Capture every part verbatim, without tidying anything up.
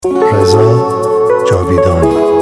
رضا جاویدان.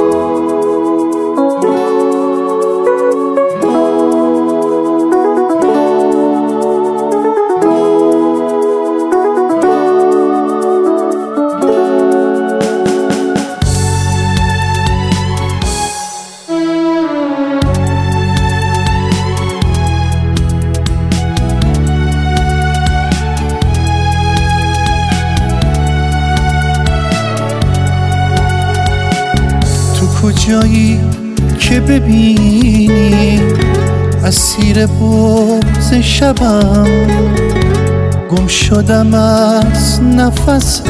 کجایی که ببینی اسیر بغض شبم، گم شدم از نفس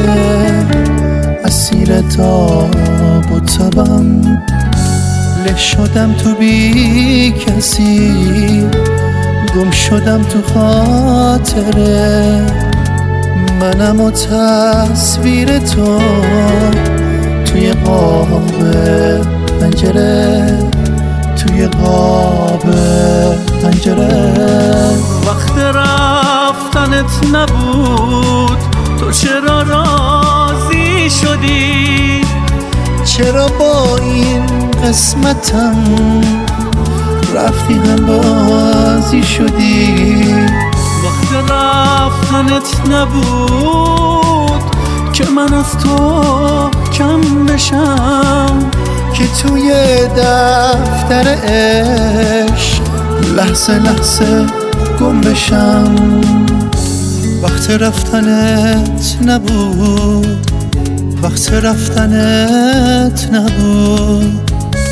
اسیر تاب و تبم، له شدم تو بی کسی، گم شدم تو خاطره منم و تصویر تو توی قاب پنجره، توی قاب پنجره. وقت رفتنت نبود، تو چرا راضی شدی؟ چرا با این قسمتم رفتی هم بازی شدی؟ وقت رفتنت نبود که من از تو کم بشم، که توی دفتر عشق لحظه لحظه گم بشم. وقت رفتنت نبود، وقت رفتنت نبود.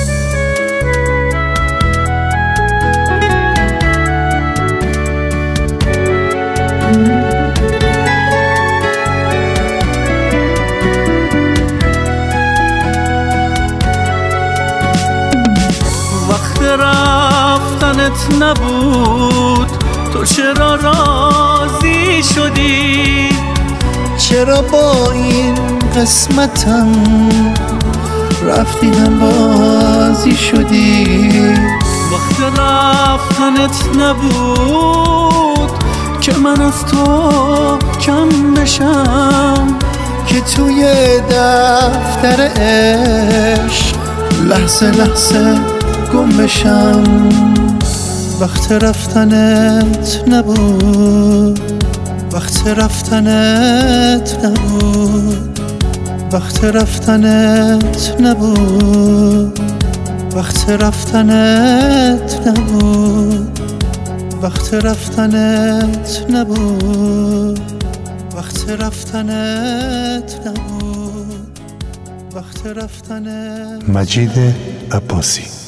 وقت رفتنت نبود، تو چرا راضی شدی؟ چرا با این قسمتم رفتی هم بازی شدی؟ وقت رفتنت نبود که من از تو کم بشم، که توی دفتر عشق لحظه لحظه گم بشم. وقت رفتنت نبود، وقت رفتنت نبود، وقت رفتنت نبود، وقت رفتنت نبود، وقت رفتنت نبود، وقت رفتنت نبود، وقت رفتنت. مجید عباسی.